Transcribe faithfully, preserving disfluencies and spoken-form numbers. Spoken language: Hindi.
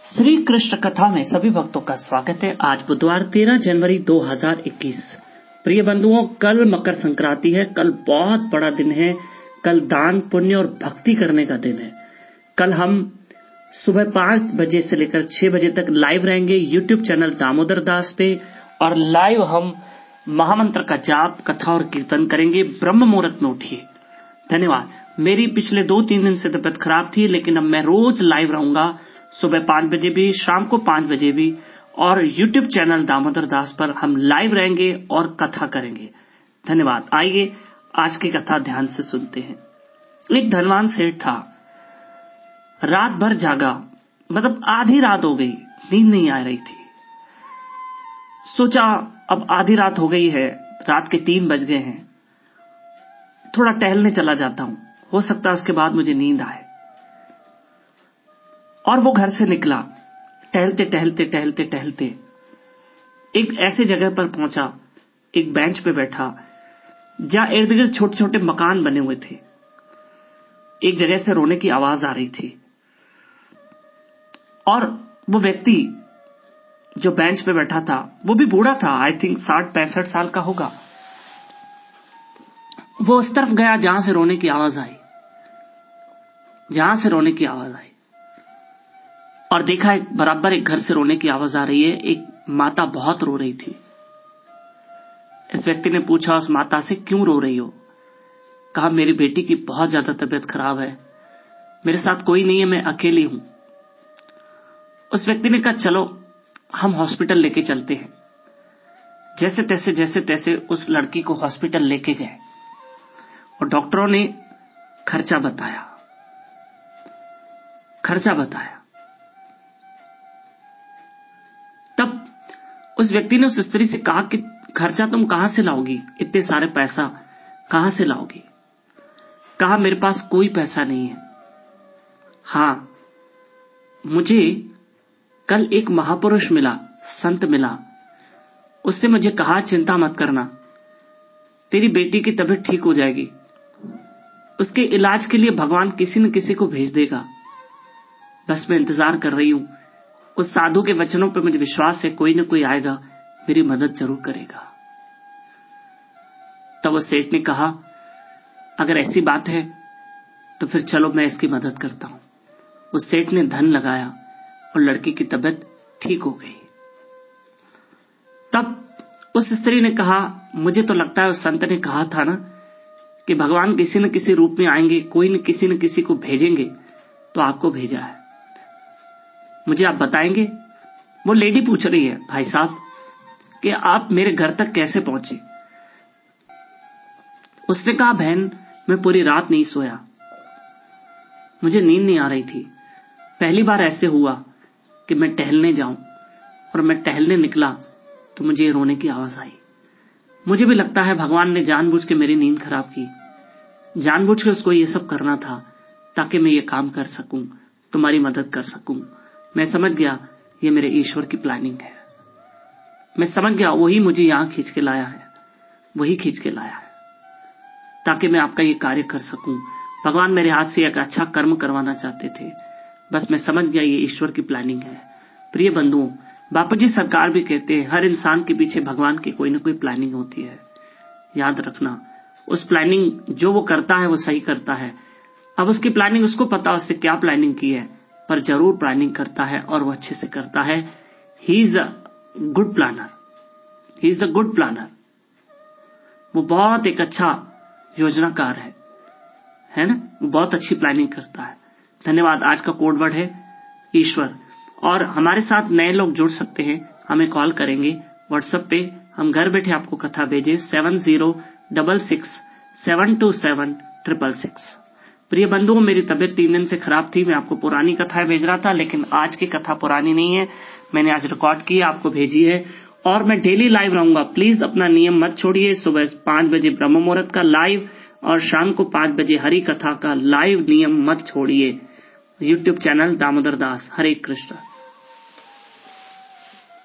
श्री कृष्ण कथा में सभी भक्तों का स्वागत है। आज बुधवार तेरह जनवरी दो हज़ार इक्कीस। प्रिय बंधुओं, कल मकर संक्रांति है। कल बहुत बड़ा दिन है। कल दान पुण्य और भक्ति करने का दिन है। कल हम सुबह पांच बजे से लेकर छह बजे तक लाइव रहेंगे यूट्यूब चैनल दामोदर दास पे, और लाइव हम महामंत्र का जाप, कथा और कीर्तन करेंगे। ब्रह्म मुहूर्त में उठिए। धन्यवाद। मेरी पिछले दो तीन दिन से तबीयत खराब थी, लेकिन अब मैं रोज लाइव रहूंगा, सुबह पांच बजे भी, शाम को पांच बजे भी, और यूट्यूब चैनल दामोदर दास पर हम लाइव रहेंगे और कथा करेंगे। धन्यवाद। आइए आज की कथा ध्यान से सुनते हैं। एक धनवान सेठ था। रात भर जागा, मतलब आधी रात हो गई, नींद नहीं आ रही थी। सोचा अब आधी रात हो गई है, रात के तीन बज गए हैं, थोड़ा टहलने चला जाता हूं, हो सकता है उसके बाद मुझे नींद आए। और वो घर से निकला। टहलते टहलते टहलते टहलते एक ऐसे जगह पर पहुंचा, एक बेंच पे बैठा जहां इर्द गिर्द छोटे छोटे मकान बने हुए थे। एक जगह से रोने की आवाज आ रही थी, और वो व्यक्ति जो बेंच पे बैठा था वो भी बूढ़ा था, आई थिंक साठ पैंसठ साल का होगा। वो उस तरफ गया जहां से रोने की आवाज आई, जहां से रोने की आवाज आई और देखा एक बराबर एक घर से रोने की आवाज आ रही है। एक माता बहुत रो रही थी। इस व्यक्ति ने पूछा उस माता से, क्यों रो रही हो? कहा, मेरी बेटी की बहुत ज्यादा तबीयत खराब है, मेरे साथ कोई नहीं है, मैं अकेली हूं। उस व्यक्ति ने कहा, चलो हम हॉस्पिटल लेके चलते हैं। जैसे तैसे जैसे तैसे उस लड़की को हॉस्पिटल लेके गए और डॉक्टरों ने खर्चा बताया खर्चा बताया तब उस व्यक्ति ने उस स्त्री से कहा कि खर्चा तुम कहां से लाओगी, इतने सारे पैसा कहां से लाओगी? कहा, मेरे पास कोई पैसा नहीं है। हां, मुझे कल एक महापुरुष मिला, संत मिला, उससे मुझे कहा, चिंता मत करना, तेरी बेटी की तबीयत ठीक हो जाएगी, उसके इलाज के लिए भगवान किसी न किसी को भेज देगा। बस मैं इंतजार कर रही हूं। उस साधु के वचनों पर मुझे विश्वास है, कोई न कोई आएगा, मेरी मदद जरूर करेगा। तब उस सेठ ने कहा, अगर ऐसी बात है तो फिर चलो मैं इसकी मदद करता हूं। उस सेठ ने धन लगाया और लड़की की तबीयत ठीक हो गई। तब उस स्त्री ने कहा, मुझे तो लगता है उस संत ने कहा था ना कि भगवान किसी न किसी रूप में आएंगे, कोई न किसी न किसी को भेजेंगे, तो आपको भेजा है। मुझे आप बताएंगे? वो लेडी पूछ रही है, भाई साहब, कि आप मेरे घर तक कैसे पहुंचे? उसने कहा, बहन, मैं पूरी रात नहीं सोया, मुझे नींद नहीं आ रही थी। पहली बार ऐसे हुआ कि मैं टहलने जाऊं, और मैं टहलने निकला तो मुझे रोने की आवाज आई। मुझे भी लगता है भगवान ने जानबूझ के मेरी नींद खराब की, जानबूझ के उसको ये सब करना था ताकि मैं ये काम कर सकूं, तुम्हारी मदद कर सकूं। मैं समझ गया ये मेरे ईश्वर की प्लानिंग है। मैं समझ गया वही मुझे यहां खींच के लाया है, वही खींच के लाया है ताकि मैं आपका ये कार्य कर सकूं। भगवान मेरे हाथ से एक अच्छा कर्म करवाना चाहते थे। बस मैं समझ गया ये ईश्वर की प्लानिंग है। प्रिय बंधुओं, बापूजी सरकार भी कहते हैं, हर इंसान के पीछे भगवान की कोई ना कोई प्लानिंग होती है। याद रखना, उस प्लानिंग जो वो करता है वो सही करता है। अब उसकी प्लानिंग उसको पता उससे क्या प्लानिंग की है, पर जरूर प्लानिंग करता है और वो अच्छे से करता है। He is a good planner, he is a good planner. वो बहुत एक अच्छा योजनाकार है, है ना? वो बहुत अच्छी प्लानिंग करता है। धन्यवाद। आज का कोड वर्ड है ईश्वर। और हमारे साथ नए लोग जुड़ सकते हैं, हमें कॉल करेंगे व्हाट्सएप पे, हम घर बैठे आपको कथा भेजें seven zero double six seven two seven triple six. प्रिय बंधुओं, मेरी तबीयत तीन दिन से खराब थी, मैं आपको पुरानी कथाएं भेज रहा था, लेकिन आज की कथा पुरानी नहीं है, मैंने आज रिकॉर्ड की, आपको भेजी है। और मैं डेली लाइव रहूंगा, प्लीज अपना नियम मत छोड़िए। सुबह पांच बजे ब्रह्म मुहूर्त का लाइव और शाम को पांच बजे हरि कथा का लाइव नियम मत छोड़िए। YouTube channel Damodar Das. हरे कृष्ण।